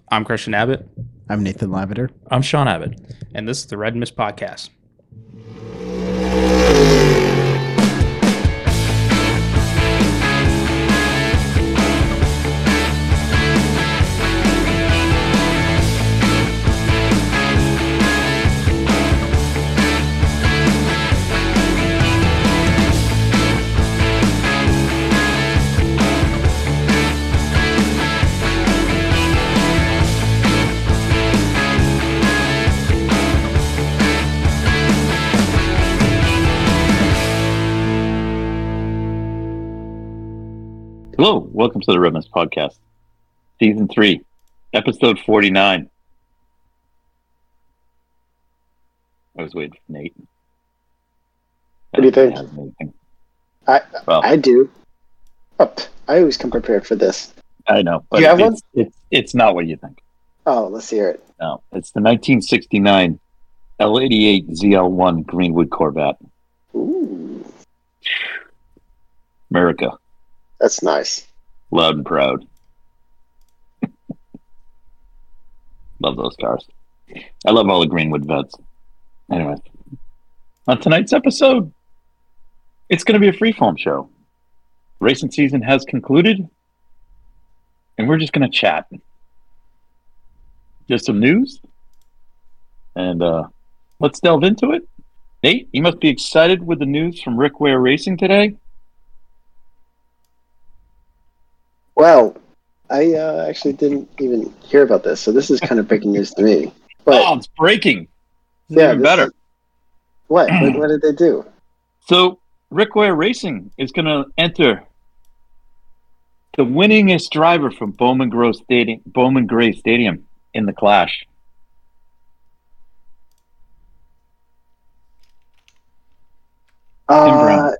I'm Christian Abbott. I'm Nathan Lavender. I'm Sean Abbott, and this is the Red Mist Podcast. Hello, welcome to the Red Mist Podcast, Season 3, Episode 49. I was waiting for Nate. What do you think? I do. Oh, I always come prepared for this. I know, but you have one? It's not what you think. Oh, let's hear it. No, it's the 1969 L88 ZL1 Greenwood Corvette. Ooh, America. that's nice. Loud and proud. Love those cars. I love all the Greenwood vets. Anyway, on tonight's episode, it's going to be a freeform show. Racing season has concluded, and we're just going to chat. Just some news, and let's delve into it. Nate, you must be excited with the news from Rick Ware Racing today. Well, I actually didn't even hear about this, so this is kind of breaking news to me. But, Oh, it's breaking. It's yeah, even better. What did they do? So, Rick Ware Racing is going to enter the winningest driver from Bowman Gray Stadium in the Clash. Tim Brown.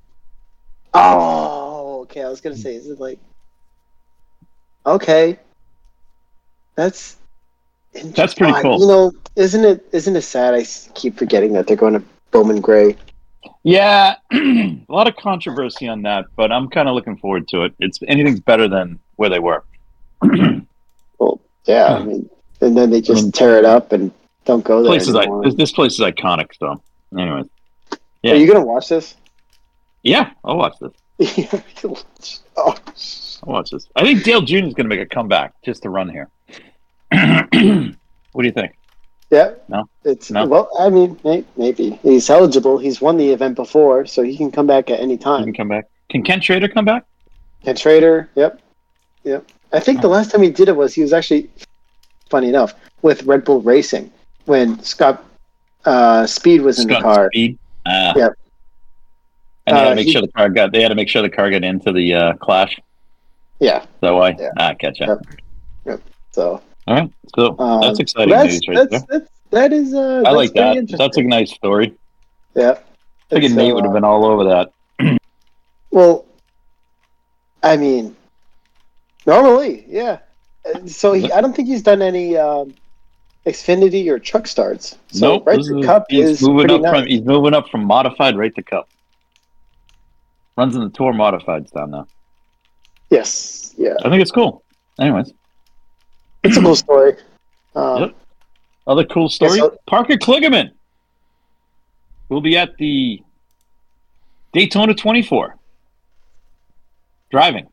Oh, okay. I was gonna say, is it like? Okay, that's pretty cool. You know, isn't it sad? I keep forgetting that they're going to Bowman Gray. Yeah, a lot of controversy on that, but I'm kind of looking forward to it. It's anything's better than where they were. Well, yeah, I mean, and then they just tear it up and don't go there anymore. This place is iconic, so anyway. Yeah. Are you gonna watch this? Yeah, I'll watch this. Oh. I'll watch this. I think Dale Jr. is going to make a comeback just to run here. What do you think? Yeah. No? No? Well, I mean, maybe. He's eligible. He's won the event before, so he can come back at any time. He can come back. Can Ken Schrader come back? Ken Schrader, yep. I think the last time he did it he was actually, funny enough, with Red Bull Racing when Scott Speed was in the car. Speed? Yep. And they had to make sure the car got into the Clash. Yeah. Is that why? Yeah. Gotcha. Yep. So. All right. So that's exciting news right there. That is. I like that. That's a nice story. Yeah. I think Nate would have been all over that. Well, I mean, normally, yeah. So I don't think he's done any Xfinity or truck starts. So nope. Right to Cup he's moving up from modified right to Cup. Runs in the Tour modifieds down now. Yes. Yeah. I think it's cool. Anyways. It's a cool story. Yep. Other cool story. Yeah, Parker Kligerman will be at the Daytona 24 driving.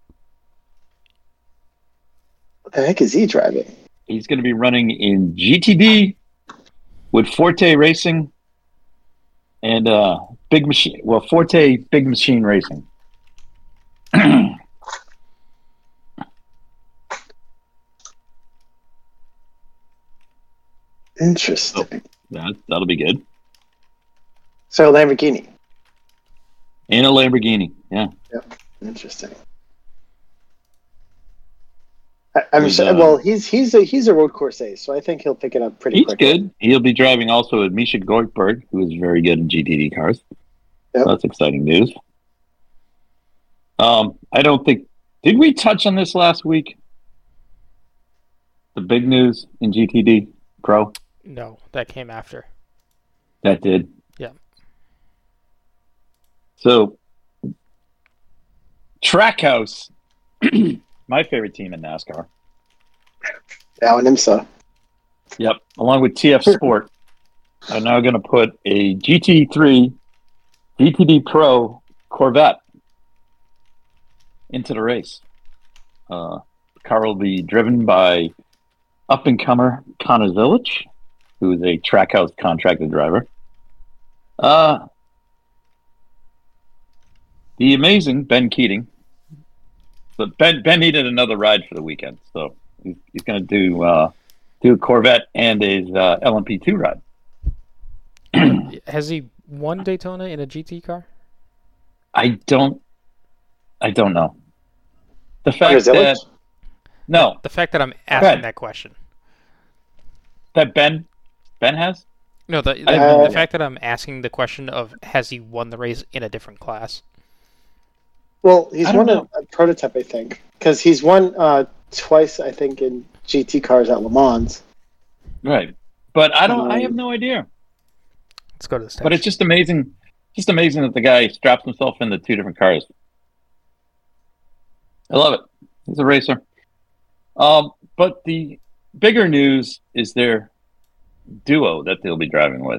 What the heck is he driving? He's going to be running in GTD with Forte Racing and Big Machine. Well, Forte Big Machine Racing. Interesting. That'll be good. So Lamborghini. And a Lamborghini, yeah. Yep. Interesting. Well, he's a road course ace, so I think he'll pick it up pretty quickly. He's good. He'll be driving also with Misha Goldberg, who is very good in GTD cars. Yep. So that's exciting news. I don't think... Did we touch on this last week? The big news in GTD Pro? No, that came after. That did? Yeah. So, Trackhouse, my favorite team in NASCAR, Now and IMSA. Yep. Along with TF Sport, are now going to put a GT3 GTD Pro Corvette into the race. The car will be driven by up-and-comer Connor Zilic, who is a Trackhouse contracted driver. The amazing Ben Keating. But Ben needed another ride for the weekend, so he's going to do a Corvette and his LMP2 ride. Has he won Daytona in a GT car? I don't know. The fact that no, The fact that I'm asking that question. that Ben has. No, the fact that I'm asking the question of has he won the race in a different class? Well, he's I don't won know. a prototype, I think, because he's won twice, I think, in GT cars at Le Mans. Right. But I have no idea. Let's go to the stats. But it's just amazing that the guy straps himself into two different cars. I love it. He's a racer. But the bigger news is their duo that they'll be driving with.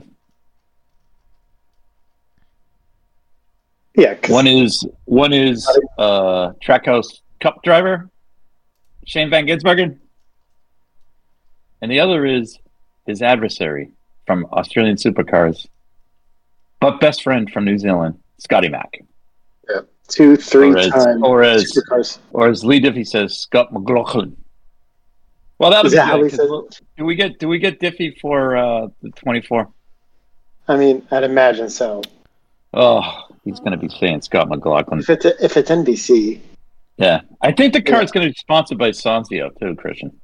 Yeah, 'cause One is Trackhouse Cup driver Shane Van Gisbergen, and the other is his adversary from Australian Supercars, but best friend from New Zealand, Scotty Mack. 2-3 times supercars. Or as Lee Diffie says, Scott McLaughlin. Well, that Is was that how he good, says 'cause it? do we get Diffie for the 24? I mean, I'd imagine so. Oh, he's going to be saying Scott McLaughlin. If it's NBC, Yeah, I think the car is going to be sponsored by Sanzio too, Christian.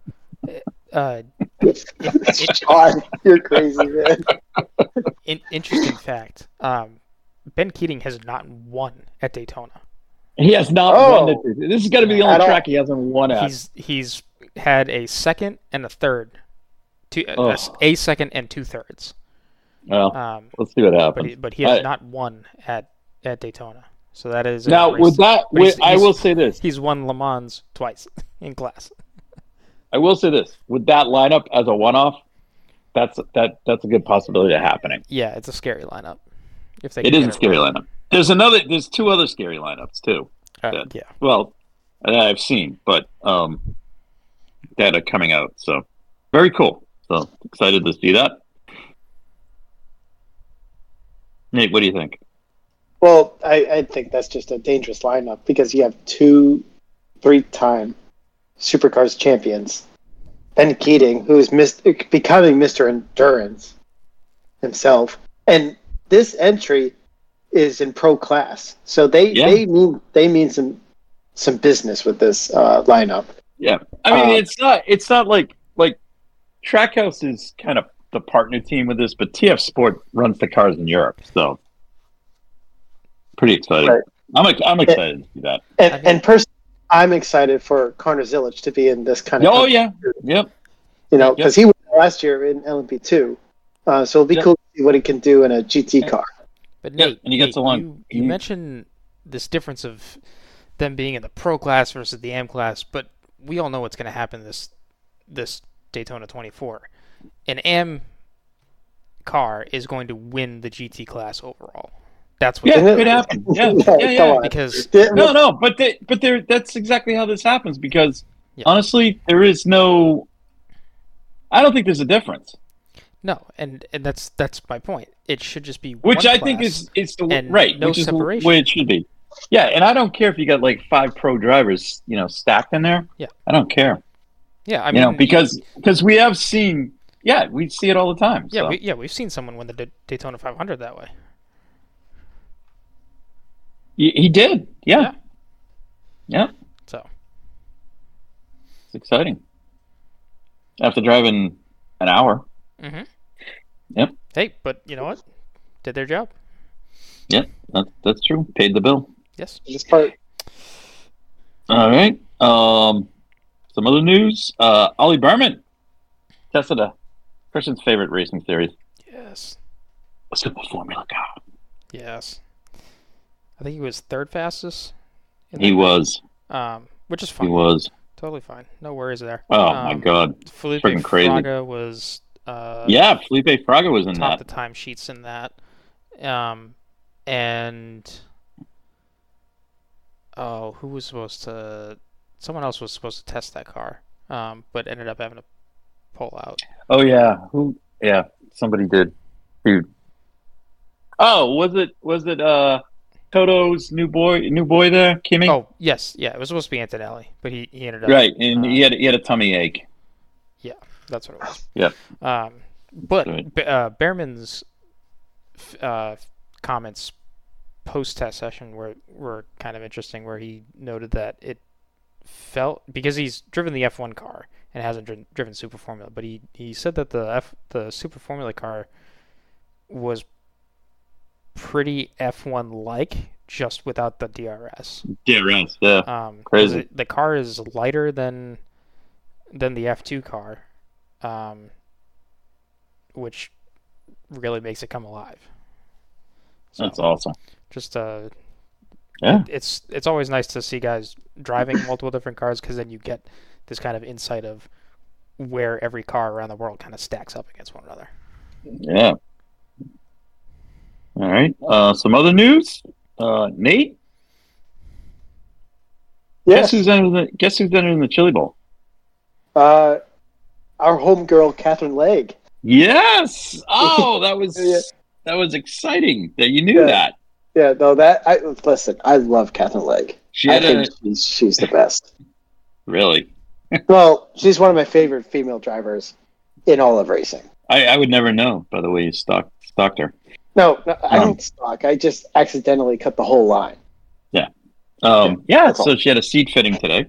Sean, you're crazy, man. Interesting fact. Ben Keating has not won at Daytona. He has not won it. This is going to be the only At all. track he hasn't won at. He's had a second and a third, a second and 2/3. Well, let's see what happens. But he has not won at Daytona. So that is Now, with that, I will say this. He's won Le Mans twice in class. I will say this. With that lineup as a one-off, that's a good possibility of happening. Yeah, it's a scary lineup. If they It can is get a scary right. lineup. There's two other scary lineups too. Yeah. Well, that I've seen, but that are coming out. So very cool. So excited to see that. Nate, what do you think? Well, I think that's just a dangerous lineup because you have 2-3-time supercars champions. Ben Keating, who's becoming Mr. Endurance himself. And this entry is in pro class. So they mean some business with this lineup. Yeah. I mean, it's not like Trackhouse is kind of the partner team with this, but TF Sport runs the cars in Europe, so pretty exciting. Right. I'm excited to see that. And personally, I'm excited for Connor Zilic to be in this kind of. Oh yeah, yep. You know, because he was last year in LMP2, so it'll be cool to see what he can do in a GT car. But Nate, and he gets along. You mentioned this difference of them being in the pro class versus the AM class, but we all know what's going to happen this Daytona 24. An AM car is going to win the GT class overall. That's what. Yeah, it could happen. Yeah. Because no, but that's exactly how this happens. Because honestly, there is no. I don't think there's a difference. No, and that's my point. It should just be which one I think class is the and right, no which is separation. the way it should be. Yeah, and I don't care if you got like 5 pro drivers, stacked in there. Yeah, I don't care. Yeah, I mean, because we have seen, we see it all the time. Yeah, so. we've seen someone win the Daytona 500 that way. He did, yeah. So it's exciting. After driving an hour. Mm-hmm. Yep. Hey, but you know what? Did their job. Yep, that's true. Paid the bill. Yes. This part. All right. Some other news. Ollie Berman tested a Christian's favorite racing series. Yes. A Super Formula car. Yes. I think he was third fastest. He was. Which is fine. He was. totally fine. No worries there. Oh my god, Felipe freaking crazy. Fraga was Yeah, Felipe Fraga was in topped that. the timesheets in that. And who was supposed to? Someone else was supposed to test that car, but ended up having to pull out. Oh yeah, who? Yeah, somebody did. Dude. Oh, was it Toto's new boy there, Kimmy? Oh yes, yeah, it was supposed to be Antonelli, but he ended up Right, and he had a tummy ache. Yeah, that's what it was. Yep. But Right. Behrman's comments post-test session were kind of interesting, where he noted that it felt, because he's driven the F1 car and hasn't driven Super Formula, but he said that the Super Formula car was pretty F1 like, just without the DRS. DRS, yeah. 'Cause Crazy. the car is lighter than the F2 car, which really makes it come alive. So, That's awesome. just Yeah. it's always nice to see guys driving multiple different cars, because then you get this kind of insight of where every car around the world kind of stacks up against one another. Yeah. All right. Some other news. Nate, Yes. guess who's entering the Chili Bowl? Our homegirl, Catherine Legg. Yes. Oh, that was Yeah. that was exciting that you knew Yeah. that. Yeah, no, listen, I love Catherine Legg. She I had a think she's the best. really. Well, she's one of my favorite female drivers in all of racing. I would never know by the way you stalked her. No, I don't stalk. I just accidentally cut the whole line. Yeah. that's all. So she had a seat fitting today.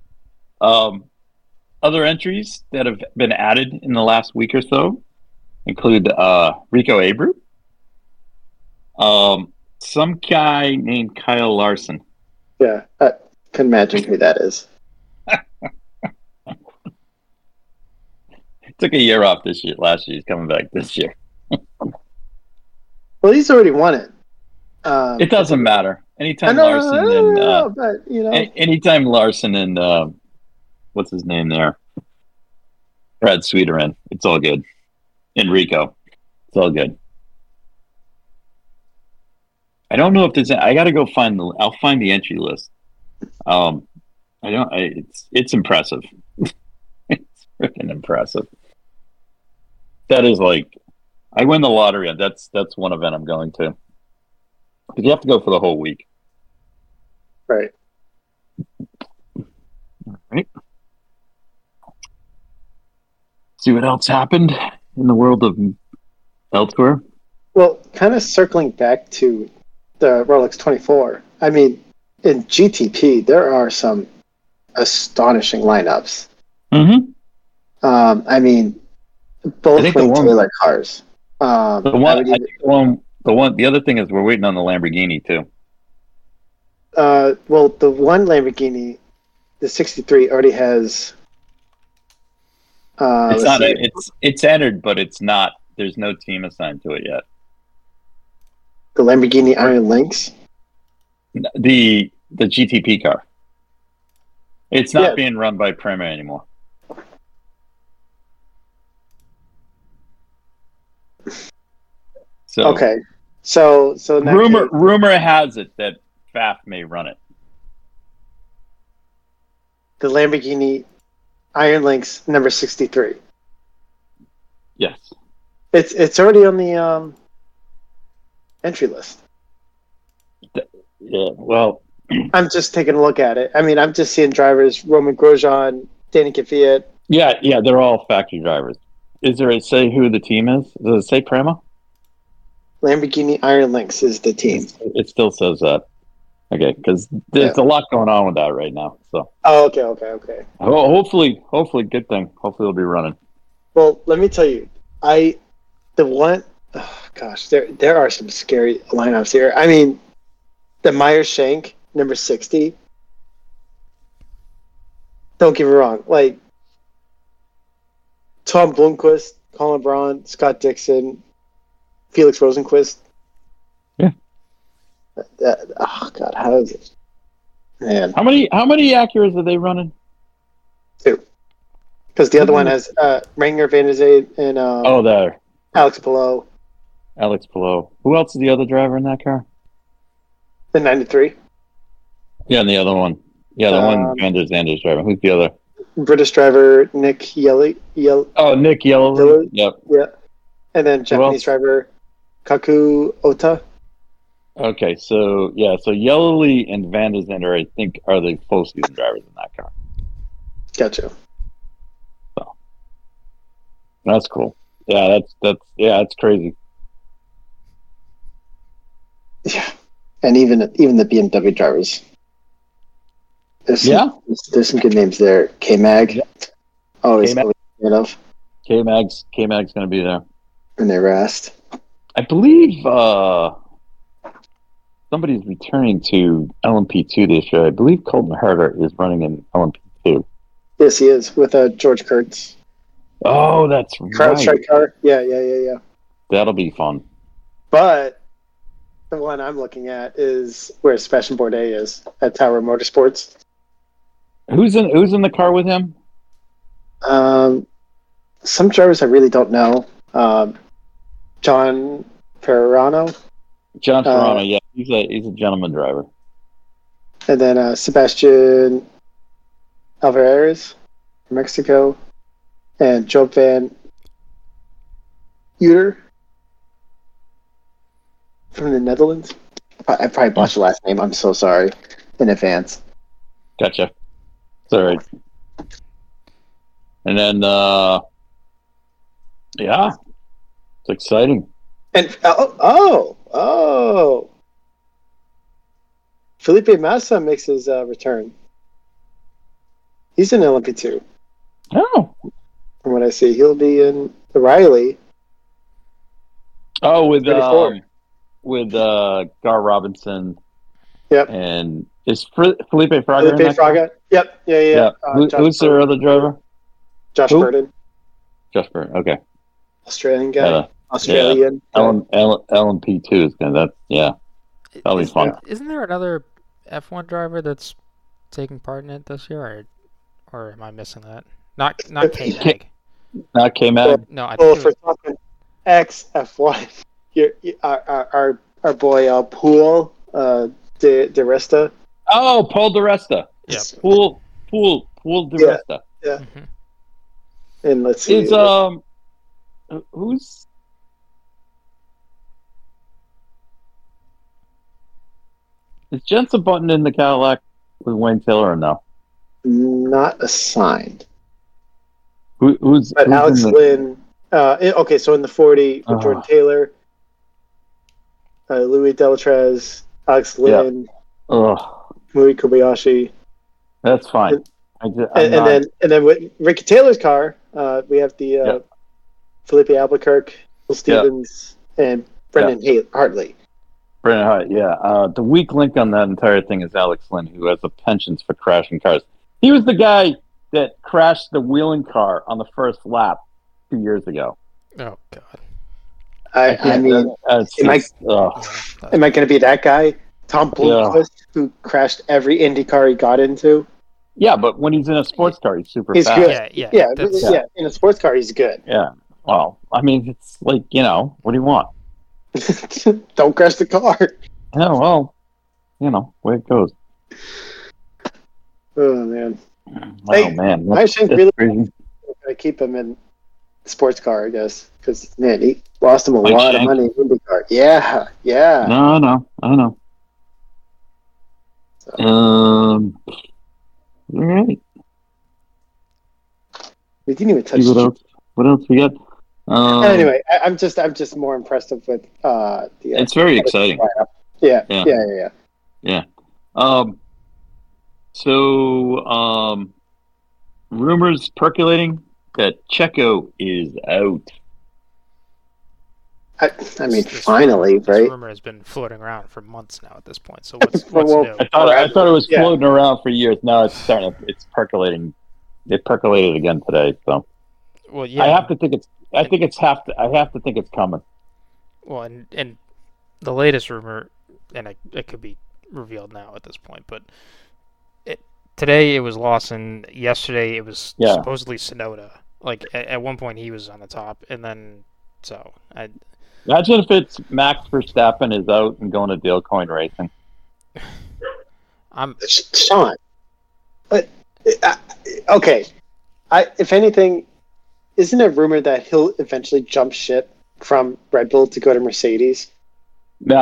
Other entries that have been added in the last week or so include Rico Abreu, some guy named Kyle Larson. Yeah, I can imagine who that is. Took a year off last year. He's coming back this year. Well, he's already won it. It doesn't matter. Anytime I Larson know, but anytime Larson and what's his name there, Brad Sweeter in, it's all good. Enrico, it's all good. I don't know if there's. I got to go find I'll find the entry list. It's impressive. It's freaking impressive. That is like, I win the lottery. That's one event I'm going to. Because you have to go for the whole week. right. Right. See what else happened in the world of elsewhere. Well, kind of circling back to the Rolex 24. I mean, in GTP, there are some astonishing lineups. Mm-hmm. I mean, both Wayne Taylor cars. The other thing is we're waiting on the Lamborghini too. Well, the one Lamborghini, the 63, already has. It's entered, but it's not. There's no team assigned to it yet. The Lamborghini Iron Lynx. The GTP car. It's not being run by Prema anymore. So okay, so rumor has it that Pfaff may run it. The Lamborghini Iron Lynx number 63. Yes, it's already on the entry list. Yeah, well, I'm just taking a look at it. I mean, I'm just seeing drivers: Roman Grosjean, Danny Kvyat. Yeah, they're all factory drivers. Is there say who the team is? Does it say Prema? Lamborghini Iron Lynx is the team. It still says that. Okay, because there's a lot going on with that right now. So. Oh, okay. Hopefully, good thing. Hopefully, they'll be running. Well, let me tell you, there are some scary lineups here. I mean, the Meyer Shank number 60. Don't get me wrong, like Tom Blomqvist, Colin Braun, Scott Dixon, Felix Rosenquist. Yeah. Oh God, how is it? Man, How many Acuras are they running? Two. Because the other one has Ranger Van der Zee and there. Alex Palou. Alex Palou. Who else is the other driver in that car? The 93. Yeah, and the other one. Yeah, the one Van der Zander's driving. Who's the other? British driver Nick Yelly. Oh, Nick Yellow. Yep. Yeah. And then Japanese driver Kaku Ota. Okay, so Yellowly and Van der Zander, I think, are the full season drivers in that car. Gotcha. So that's cool. Yeah, that's crazy. Yeah, and even the BMW drivers. There's some good names there. K-Mag. Always fan of. K-Mag's going to be there. And they rest. I believe somebody's returning to LMP2 this year. I believe Colton Herter is running in LMP2. Yes, he is, with George Kurtz. Oh, that's right. CrowdStrike car. Yeah. That'll be fun. But the one I'm looking at is where Sebastian Bourdais is, at Tower Motorsports. Who's in the car with him? Some drivers I really don't know. John Ferrano. John Ferrano, yeah. He's a gentleman driver. And then Sebastian Alvarez from Mexico. And Job van Uter from the Netherlands. I probably botched the last name. I'm so sorry in advance. Gotcha. It's all right. And then, yeah, it's exciting. And Felipe Massa makes his return. He's in LMP2. Oh, from what I see, he'll be in the Riley. Oh, with Gar Robinson. Yep. And is Felipe Fraga? Felipe Fraga. Yep. Yeah. Who's their other driver? Josh Burton. Josh Burton. Okay. Australian guy. Australian. LMP2 is gonna. That'll be fun. Isn't there another F1 driver that's taking part in it this year, or am I missing that? Not K-Mag. Not K-Mag? No, I think for talking X-F1, our boy Pool De Resta. Oh, Paul De Resta. Yeah. Pool De Resta. Yeah. Mm-hmm. And let's see. Who's... Is Jensen Button in the Cadillac with Wayne Taylor or no? Not assigned. Who's Alex Lynn? Okay, so in the 40 with Jordan Taylor, Louis Delatrez, Alex Lynn, Mui Kobayashi. That's fine. And then with Ricky Taylor's car, we have the Felipe Albuquerque, Will Stevens, and Brendan Hartley. Brendan Hart, yeah. The weak link on that entire thing is Alex Lynn, who has a penchant for crashing cars. He was the guy that crashed the wheeling car on the first lap 2 years ago. Oh, God. I mean, am I going to be that guy? Tom Bloomquist, who crashed every Indy car he got into? Yeah, but when he's in a sports car, he's super fast. Good. Yeah. In a sports car, he's good. Yeah. Well, I mean, it's like, what do you want? Don't crash the car. Yeah, well, where it goes. Oh, man. Man. I think really going to keep him in sports car, I guess, because, man, he lost him a lot of money in IndyCar. Yeah. No, I know. So. All right. We didn't even touch. What else we got? Anyway, I'm just more impressed with the. It's very exciting. Yeah. So, rumors percolating that Checo is out. I mean, finally, right? This rumor has been floating around for months now at this point. So what's new? I thought it was floating around for years. Now it's percolating. It percolated again today. So, well, yeah. I have to think it's coming. Well, and the latest rumor, and it could be revealed now at this point, but today it was Lawson. Yesterday it was Yeah. supposedly Sonoda. Like at one point he was on the top, and then Imagine if it's Max Verstappen is out and going to Dale Coyne Racing. I'm Sean. But okay, if anything, isn't it rumored that he'll eventually jump ship from Red Bull to go to Mercedes? No,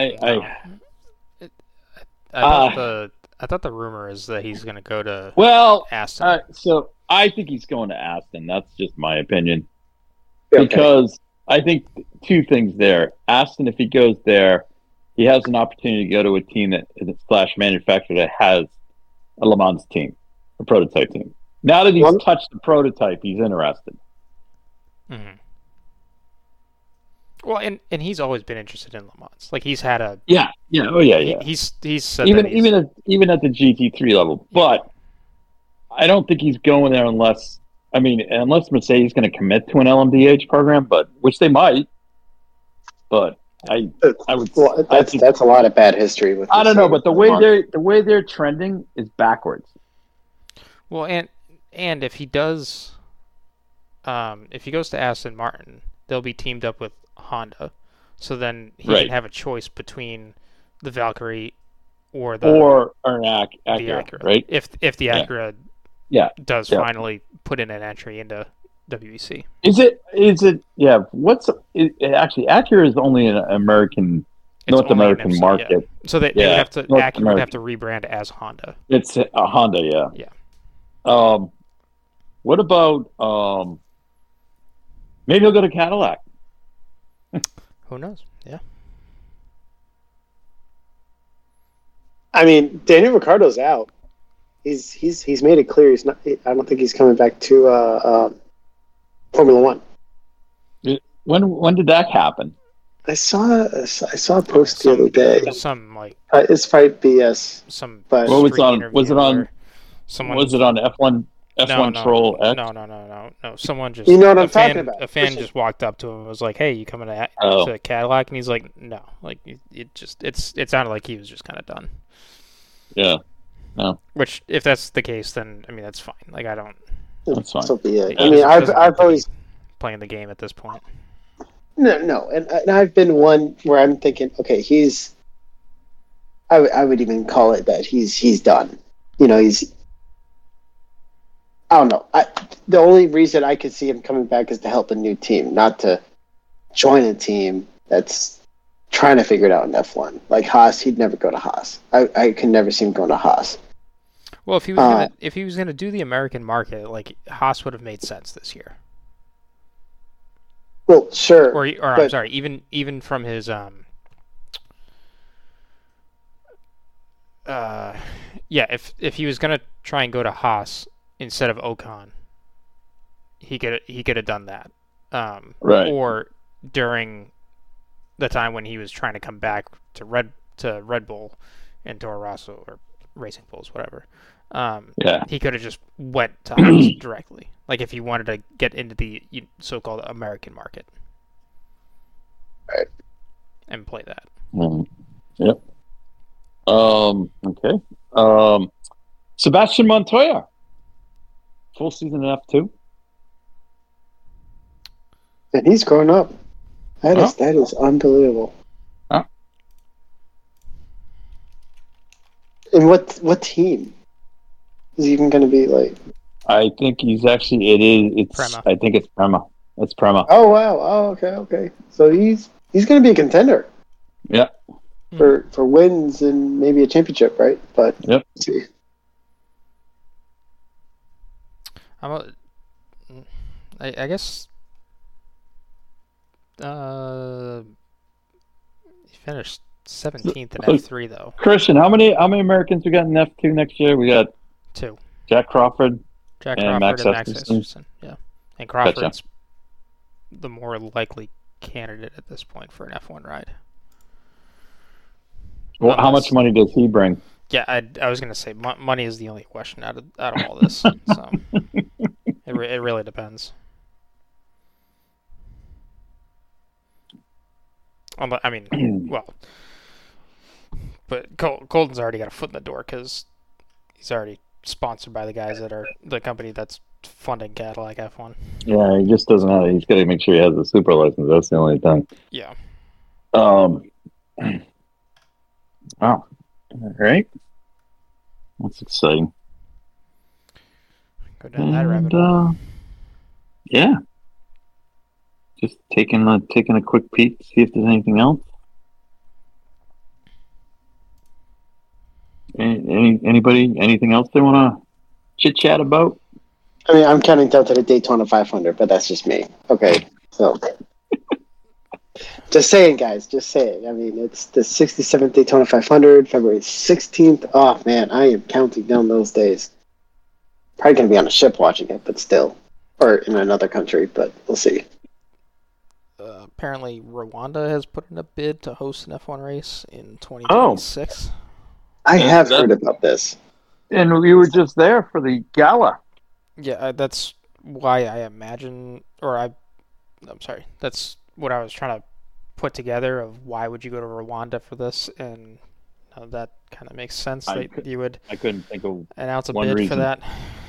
I thought the rumor is that he's going to go to well, Aston. so I think he's going to Aston. That's just my opinion. Okay. Because I think two things there. Aston, if he goes there, he has an opportunity to go to a team that slash manufacturer that has a Le Mans team, a prototype team. Now that he's touched the prototype, he's interested. Mm-hmm. Well, and he's always been interested in Le Mans. Like he's had a yeah. He's said even that even at the GT3 level, but I don't think he's going there unless Mercedes is going to commit to an LMDH program, but which they might. But I would. Well, that's a lot of bad history with. I don't know, but the way they're trending is backwards. Well, and if he does, if he goes to Aston Martin, they'll be teamed up with Honda, so then he can have a choice between the Valkyrie or an Acura, right? If the Acura does finally put in an entry into WEC. Is it? Yeah. Actually, Acura is only an North American market. Yeah. So they would have to Acura would have to rebrand as Honda. It's a Honda, yeah. Yeah. What about maybe he'll go to Cadillac? Who knows? Yeah. I mean, Daniel Ricciardo's out. He's made it clear he's not. I don't think he's coming back to Formula One. When did that happen? I saw a post the other day. Some like it's probably BS. But what was on? Was it on? Someone was it on F1? F1 Troll X? No. Someone just what I'm talking about. A fan just walked up to him and was like, "Hey, you coming to Cadillac?" And he's like, "No." Like it sounded like he was just kind of done. Yeah. No. Which, if that's the case, then I mean that's fine. Like I don't. That's fine. So be it. I mean, I've always playing the game at this point. No, and I've been one where I'm thinking, okay, I would even call it that he's done. You know, I don't know. The only reason I could see him coming back is to help a new team, not to join a team that's trying to figure it out in F1. Like Haas, he'd never go to Haas. I can never see him going to Haas. Well, if he was gonna do the American market, like Haas would have made sense this year. Well, sure. I'm sorry, even from his if he was gonna try and go to Haas instead of Ocon, he could have done that. Right. Or during the time when he was trying to come back to Red Bull and Toro Rosso or Racing Bulls, whatever. He could have just went to Haas directly. Like if he wanted to get into the so-called American market, right, and play that. Yep. Okay. Sebastian Montoya, full season in F2, and he's grown up. That is unbelievable. Huh? And what team is he even going to be like? I think he's actually. It's Prema. I think it's Prema. It's Prema. Oh wow! Oh okay. So he's going to be a contender. Yeah. For wins and maybe a championship, right? But yep. Let's see. I guess. He finished 17th in F3 though. Christian, how many Americans we got in F2 next year? We got 2. Jack Crawford and Max Hutchinson. Yeah, and Crawford's the more likely candidate at this point for an F1 ride. Well, how much money does he bring? Yeah, I was going to say money is the only question out of all this. So it really depends. I mean, well, but Colton's already got a foot in the door because he's already sponsored by the guys that are the company that's funding Cadillac F1. Yeah, he just doesn't have. He's got to make sure he has a super license. That's the only thing. Yeah. Wow. All right. That's exciting. Go down that rabbit hole. Yeah. Just taking a quick peek to see if there's anything else. Anybody? Anything else they want to chit chat about? I mean, I'm counting down to the Daytona 500, but that's just me. Okay, so just saying, guys. Just saying. I mean, it's the 67th Daytona 500, February 16th. Oh man, I am counting down those days. Probably gonna be on a ship watching it, but still, or in another country. But we'll see. Apparently, Rwanda has put in a bid to host an F1 race in 2026. I have heard about this. And we were just there for the gala. Yeah, that's why I imagine, I'm sorry, that's what I was trying to put together of why would you go to Rwanda for this, and that kind of makes sense that you would I couldn't think of announce a one bid reason. for that.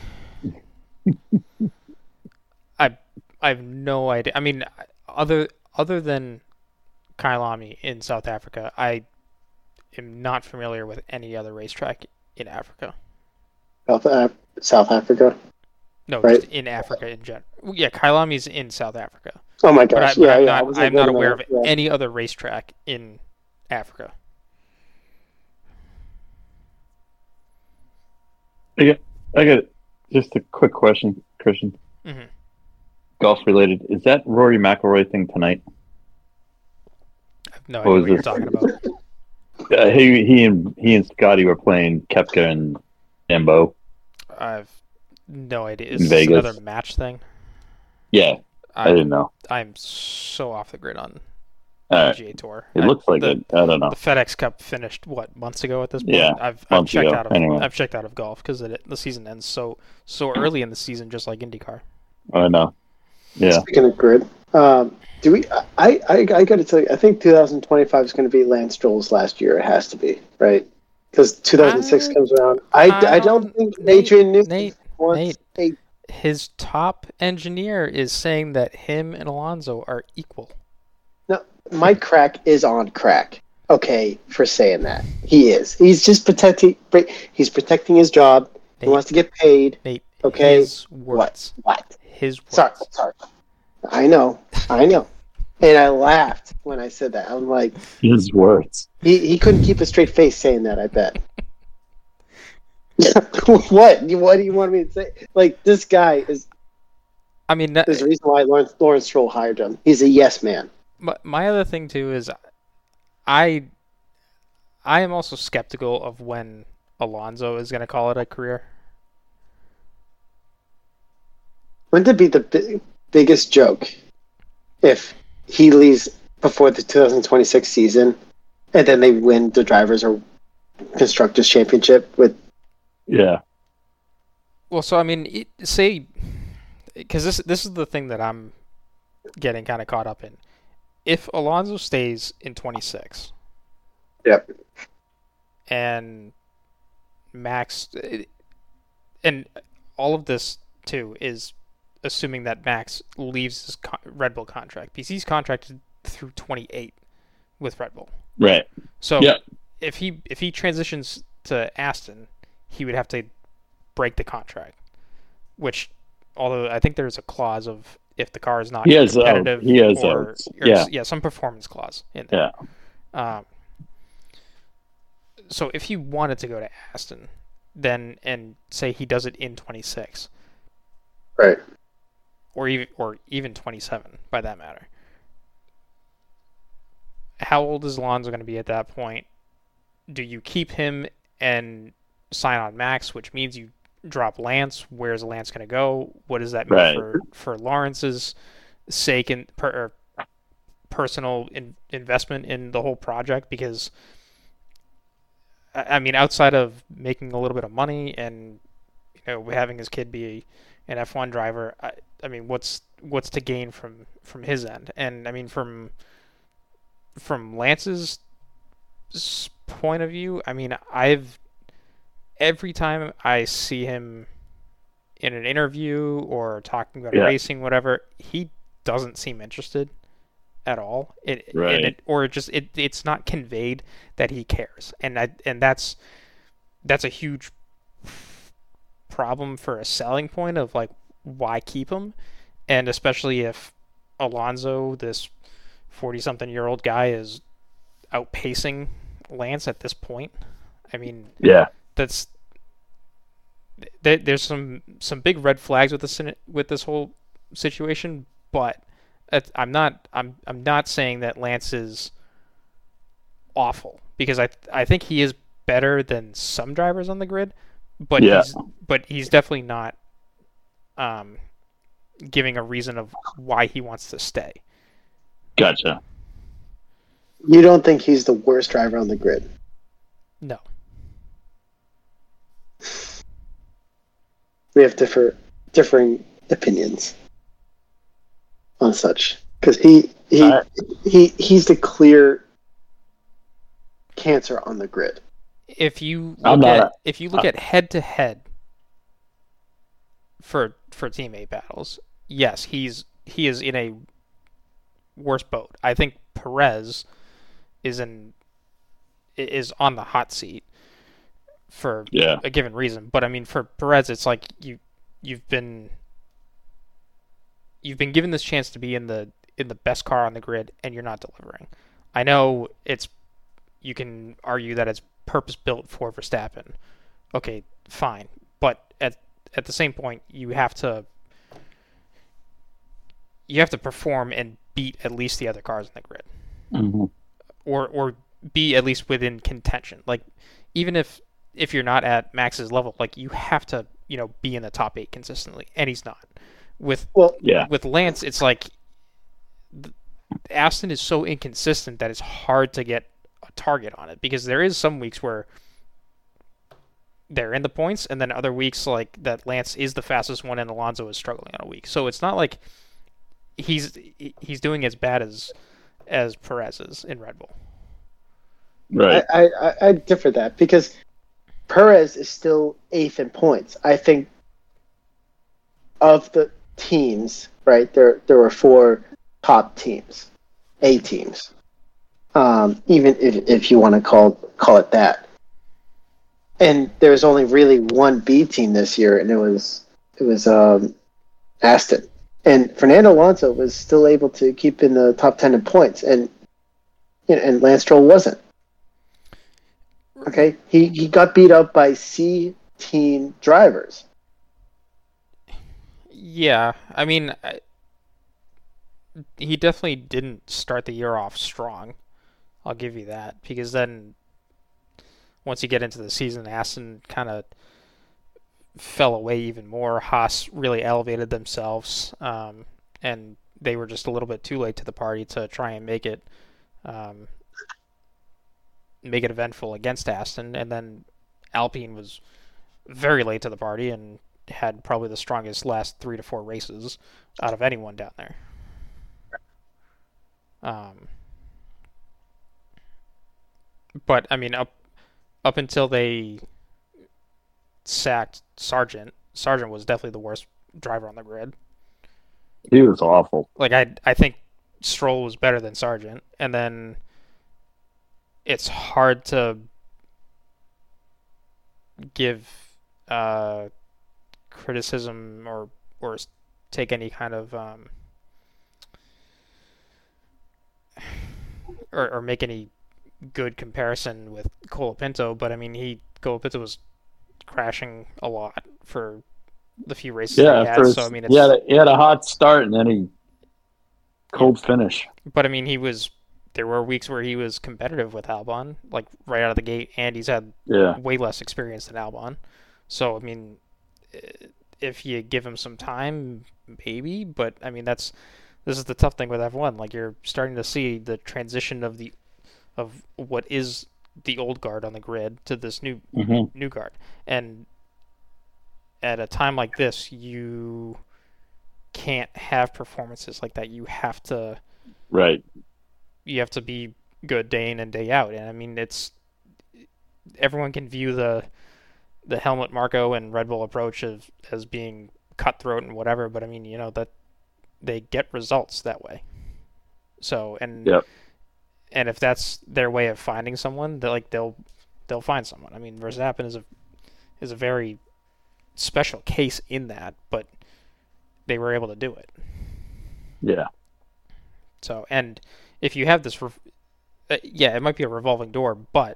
I have no idea. I mean, other than Kyalami in South Africa, I am not familiar with any other racetrack in Africa. South Africa. No, right? Just in Africa in general. Yeah, Kyalami's in South Africa. Oh my gosh! I'm not aware of any other racetrack in Africa. I got just a quick question, Christian. Mm-hmm. Golf related. Is that Rory McIlroy thing tonight? I have no idea what you're talking about. He and Scotty were playing Koepka and Dembo. I have no idea. Is In this Vegas. another match thing? Yeah, I didn't know. I'm so off the grid on Alright. PGA Tour. It looks like it. I don't know. The FedEx Cup finished months ago at this point. Yeah, I've months checked ago. out of Anyway. I've checked out of golf because the season ends so early in the season, just like IndyCar. I know. Yeah. Speaking of grid, do we? I got to tell you, I think 2025 is going to be Lance Stroll's last year. It has to be, right? Because 2006 comes around. I don't think Adrian Newey wants a. His top engineer is saying that him and Alonso are equal. No, Mike Crack is on crack. Okay, for saying that he is. He's just protecting. He's protecting his job. He wants to get paid. Nate, okay. His words. What? His words. Sorry. I know. And I laughed when I said that. I'm like, his words. He couldn't keep a straight face saying that. I bet. What? What do you want me to say? Like, this guy is. I mean, there's a reason why Lawrence Stroll hired him. He's a yes man. My other thing too is, I am also skeptical of when Alonso is going to call it a career. Wouldn't it be the biggest joke if he leaves before the 2026 season, and then they win the Drivers' or Constructors' Championship with? Yeah. Well, so I mean, because this is the thing that I'm getting kind of caught up in. If Alonso stays in 26, yep, and Max, and all of this too is assuming that Max leaves his Red Bull contract, because he's contracted through 28 with Red Bull. Right. So yep. if he transitions to Aston, he would have to break the contract, which, although I think there's a clause of if the car is not competitive, some performance clause in there. Yeah. So if he wanted to go to Aston, then and say he does it in 26, right, or even 27, by that matter. How old is Alonso going to be at that point? Do you keep him and sign on Max, which means you drop Lance? Where's Lance going to go? What does that mean for Lawrence's sake and personal investment in the whole project? Because, I mean, outside of making a little bit of money and having his kid be an F1 driver, I mean, what's to gain from his end? And I mean, from Lance's point of view, I mean, every time I see him in an interview or talking about Yeah. racing, whatever, he doesn't seem interested at all. Right. It's not conveyed that he cares, and that's a huge problem for a selling point of like why keep him, and especially if Alonso, this 40-something-year-old guy, is outpacing Lance at this point. I mean, Yeah. there's some big red flags with this whole situation, but I'm not saying that Lance is awful, because I think he is better than some drivers on the grid, but Yeah. he's definitely not giving a reason of why he wants to stay. Gotcha. You don't think he's the worst driver on the grid? No. We have differing opinions on such, because he's the clear cancer on the grid. If you I'm look not at head to head for teammate battles, yes, he is in a worse boat. I think Perez is on the hot seat for Yeah. a given reason. But I mean, for Perez, it's like you've been given this chance to be in the best car on the grid, and you're not delivering. I know you can argue that it's purpose built for Verstappen. Okay, fine, but at the same point, you have to perform and beat at least the other cars in the grid, Mhm. or be at least within contention. Like, even if you're not at Max's level, like, you have to be in the top 8 consistently, and he's not. With Yeah. Lance, it's like Aston is so inconsistent that it's hard to get a target on it, because there is some weeks where they're in the points, and then other weeks like that Lance is the fastest one and Alonso is struggling on a week. So it's not like he's doing as bad as Perez is in Red Bull. Right. I differ that, because Perez is still 8th in points. I think of the teams, right, there were 4 top teams, A teams, even if you want to call it that. And there was only really one B team this year, and it was Aston. And Fernando Alonso was still able to keep in the top 10 in points, and Lance Stroll wasn't. Okay, he got beat up by C team drivers. Yeah, I mean, he definitely didn't start the year off strong. I'll give you that, because then once you get into the season, Aston kind of fell away even more. Haas really elevated themselves, and they were just a little bit too late to the party to try and make it eventful against Aston. And then Alpine was very late to the party and had probably the strongest last 3 to 4 races out of anyone down there. But I mean, up until they sacked Sargent was definitely the worst driver on the grid. He was awful. Like, I think Stroll was better than Sargent, and then it's hard to give criticism or take any kind of or make any good comparison with Colapinto, but I mean, Colapinto was crashing a lot for the few races he had. So I mean, he had a hot start and then he cold finish. But I mean, there were weeks where he was competitive with Albon, like right out of the gate, and he's had way less experience than Albon. So I mean, if you give him some time, maybe. But I mean, this is the tough thing with F1. Like, you're starting to see the transition of what is the old guard on the grid to this new guard, and at a time like this, you can't have performances like that. You have to be good day in and day out. And I mean, everyone can view the the Helmut Marko and Red Bull approach as being cutthroat and whatever, but I mean, that they get results that way. So Yep. and if that's their way of finding someone, they'll find someone. I mean, Verstappen is a very special case in that, but they were able to do it. Yeah. So, and if you have this, it might be a revolving door, but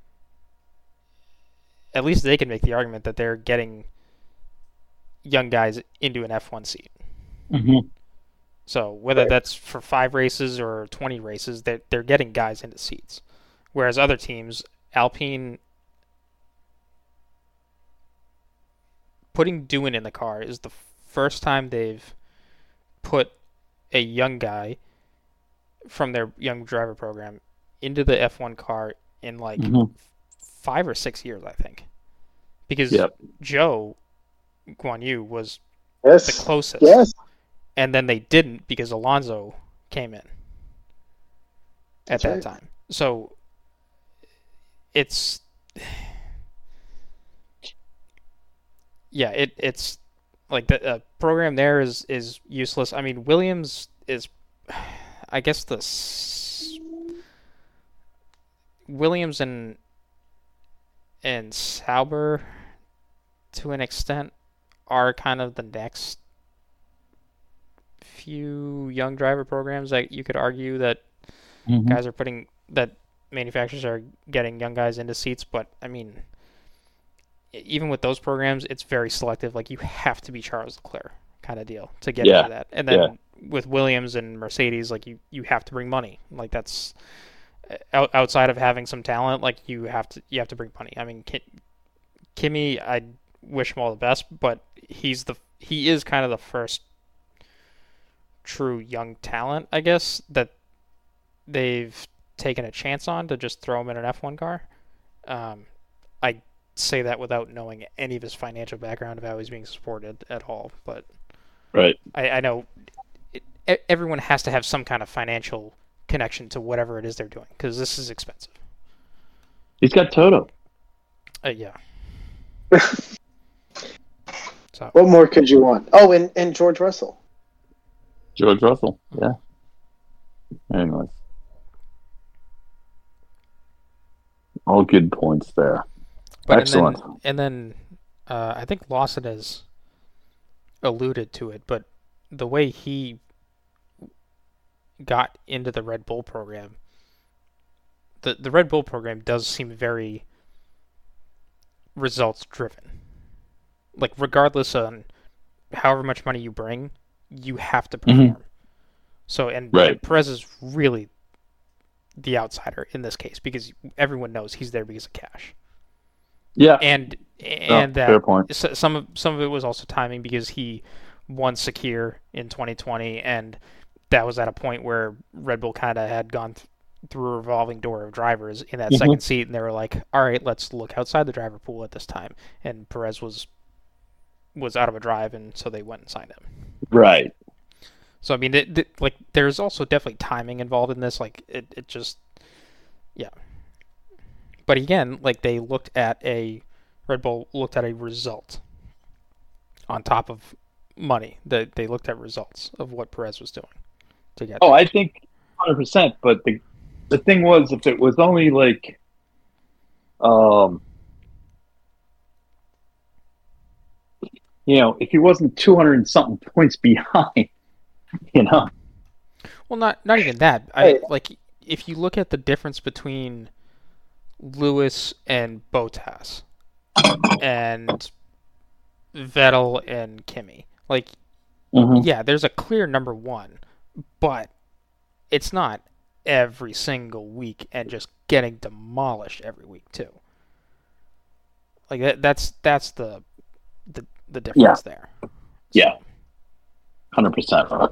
at least they can make the argument that they're getting young guys into an F1 seat. Mm-hmm. So whether that's for 5 races or 20 races, they're getting guys into seats. Whereas other teams, Alpine, putting Doohan in the car is the first time they've put a young guy from their young driver program into the F1 car in 5 or 6 years, I think. Because Joe Guan Yu was the closest. Yes. And then they didn't because Alonso came in at that time. So it's it's like the program there is useless. I mean, Williams is, I guess Williams and Sauber to an extent are kind of the next few young driver programs that you could argue that guys are that manufacturers are getting young guys into seats, but I mean, even with those programs, it's very selective. Like, you have to be Charles Leclerc kind of deal to get into that. And then with Williams and Mercedes, like, you have to bring money. Like, that's outside of having some talent. Like, you have to bring money. I mean, Kimi, I wish him all the best, but he is kind of the first true young talent, I guess, that they've taken a chance on to just throw him in an F1 car. I say that without knowing any of his financial background of how he's being supported at all, but right. I know everyone has to have some kind of financial connection to whatever it is they're doing, because this is expensive. He's got Toto. Yeah. So what more could you want? Oh, and George Russell. George Russell, yeah. Anyways. All good points there. But excellent. And then I think Lawson has alluded to it, but the way he got into the Red Bull program, the Red Bull program does seem very results driven. Like, regardless on however much money you bring, you have to perform. So, and Perez is really the outsider in this case, because everyone knows he's there because of cash. Yeah. And that fair point. Some of it was also timing, because he won Sakir in 2020, and that was at a point where Red Bull kind of had gone through a revolving door of drivers in that second seat, and they were like, all right, let's look outside the driver pool at this time. And Perez was out of a drive, and so they went and signed him. Right. So, I mean, like, there's also definitely timing involved in this. Like, it just, yeah. But again, like, Red Bull looked at a result on top of money. They looked at results of what Perez was doing to get there. I think 100%. But the thing was, if it was only like, if he wasn't 200 and something points behind, Well, not even that. Like, if you look at the difference between Lewis and Bottas and Vettel and Kimi, like, yeah, there's a clear number one, but it's not every single week and just getting demolished every week too. Like, that's the difference there. Yeah. 100%.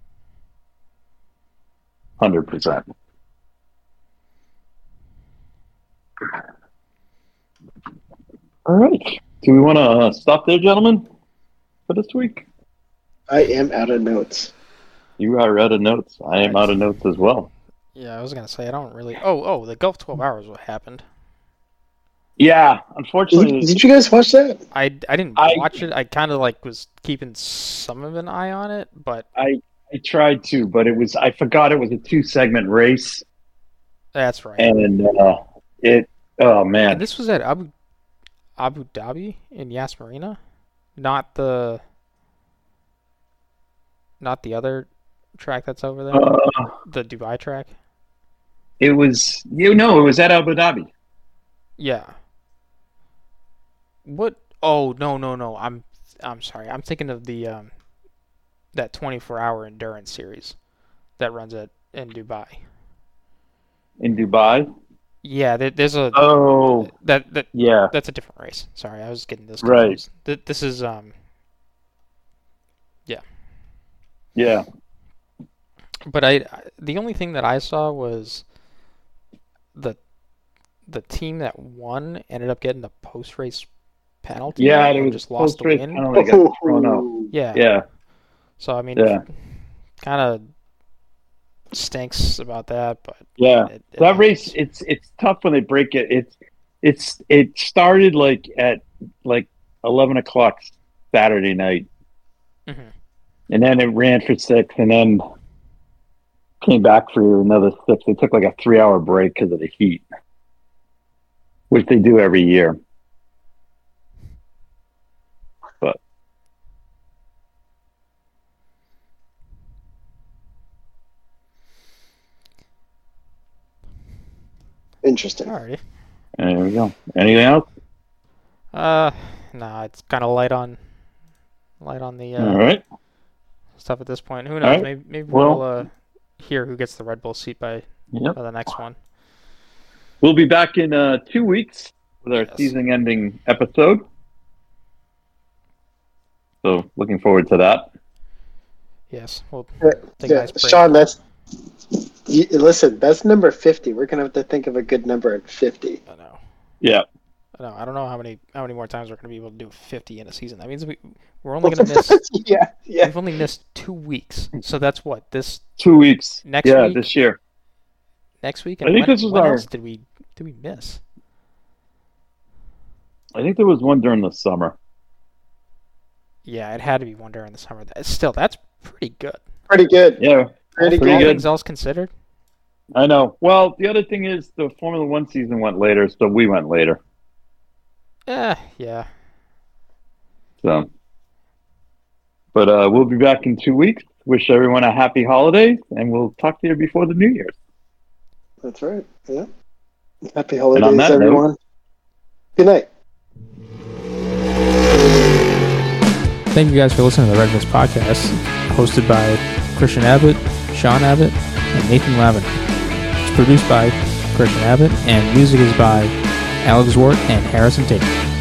100%. All right. Do we want to stop there, gentlemen, for this week? I am out of notes. You are out of notes. I am out of notes as well. Yeah, I was going to say, I don't really... Oh, the Gulf 12 Hours, what happened? Yeah, unfortunately, Did you guys watch that? I didn't watch it. I kind of like was keeping some of an eye on it, but I tried to, but I forgot it was a 2-segment race, that's right. and oh man, And this was at Abu Dhabi in Yas Marina, not the other track that's over there, the Dubai track. it was it was at Abu Dhabi. Yeah. What? Oh no! I'm sorry. I'm thinking of the that 24-hour endurance series that runs in Dubai. In Dubai? Yeah, there's a yeah, that's a different race. Sorry, I was getting this right. confused. This is Yeah. But the only thing that I saw was the team that won ended up getting the post-race penalty. Yeah, and it was just lost the post-race win. penalty, got thrown out. Yeah. Yeah. So I mean, Yeah. kind of stinks about that, but Yeah, it that happens. race, it's tough when they break it. It started at 11 o'clock Saturday night, Mhm. and then it ran for 6, and then came back for another 6. They took like a 3-hour break because of the heat, which they do every year. But Interesting. Alrighty. there we go. Anything else? Nah, it's kind of light on the All right. stuff at this point. Who knows? Alright. Maybe Well- we'll hear who gets the Red Bull seat by Yep. the next one. We'll be back in 2 weeks with our Yes. season-ending episode. So looking forward to that. Yes, we'll Yeah, take a nice break. Sean, listen, that's number 50. We're gonna have to think of a good number at 50. I know. Yeah. I don't know how many more times we're going to be able to do 50 in a season. That means we're only going to miss. yeah. We've only missed 2 weeks, so that's what this 2 weeks. Next yeah, week? this year. next week. I And think when, this was when our- else did we miss? I think there was one during the summer. Yeah, it had to be one during the summer. Still, that's pretty good. Pretty good. Yeah, Pretty For pretty all good. things else considered. I know. Well, the other thing is the Formula One season went later, so we went later. Yeah. So, but we'll be back in 2 weeks. Wish everyone a happy holidays, and we'll talk to you before the New Year's. That's right. Yeah. Happy holidays, on that note- everyone. Good night. Thank you guys for listening to the Red Mist Podcast, hosted by Christian Abbott, Sean Abbott, and Nathan Lavin. It's produced by Christian Abbott, and music is by Alex Wart and Harrison Tate.